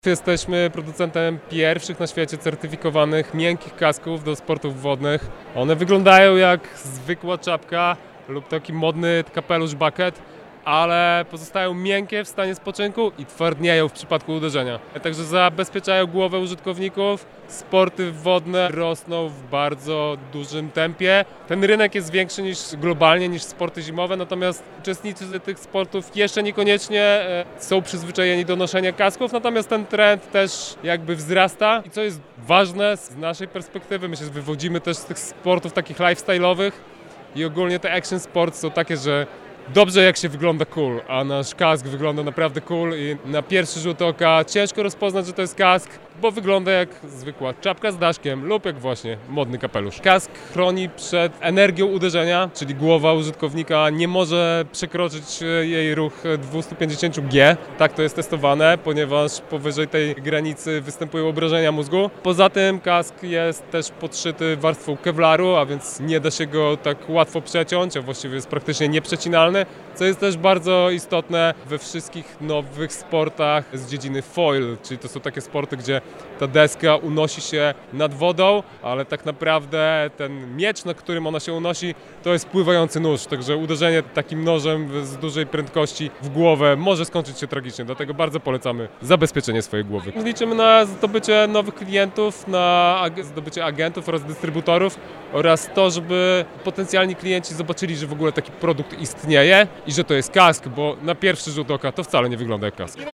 Jesteśmy producentem pierwszych na świecie certyfikowanych miękkich kasków do sportów wodnych. One wyglądają jak zwykła czapka lub taki modny kapelusz bucket, ale pozostają miękkie w stanie spoczynku i twardnieją w przypadku uderzenia. Także zabezpieczają głowę użytkowników. Sporty wodne rosną w bardzo dużym tempie. Ten rynek jest większy globalnie niż sporty zimowe, natomiast uczestnicy tych sportów jeszcze niekoniecznie są przyzwyczajeni do noszenia kasków, natomiast ten trend też jakby wzrasta. I co jest ważne z naszej perspektywy, my się wywodzimy też z tych sportów takich lifestyle'owych i ogólnie te action sports są takie, że dobrze jak się wygląda cool, a nasz kask wygląda naprawdę cool i na pierwszy rzut oka ciężko rozpoznać, że to jest kask, bo wygląda jak zwykła czapka z daszkiem lub jak właśnie modny kapelusz. Kask chroni przed energią uderzenia, czyli głowa użytkownika nie może przekroczyć jej ruch 250 G. Tak to jest testowane, ponieważ powyżej tej granicy występują obrażenia mózgu. Poza tym kask jest też podszyty warstwą kevlaru, a więc nie da się go tak łatwo przeciąć, a właściwie jest praktycznie nieprzecinalny, co jest też bardzo istotne we wszystkich nowych sportach z dziedziny foil, czyli to są takie sporty, gdzie ta deska unosi się nad wodą, ale tak naprawdę ten miecz, na którym ona się unosi, to jest pływający nóż, także uderzenie takim nożem z dużej prędkości w głowę może skończyć się tragicznie, dlatego bardzo polecamy zabezpieczenie swojej głowy. Liczymy na zdobycie nowych klientów, na zdobycie agentów oraz dystrybutorów oraz to, żeby potencjalni klienci zobaczyli, że w ogóle taki produkt istnieje i że to jest kask, bo na pierwszy rzut oka to wcale nie wygląda jak kask.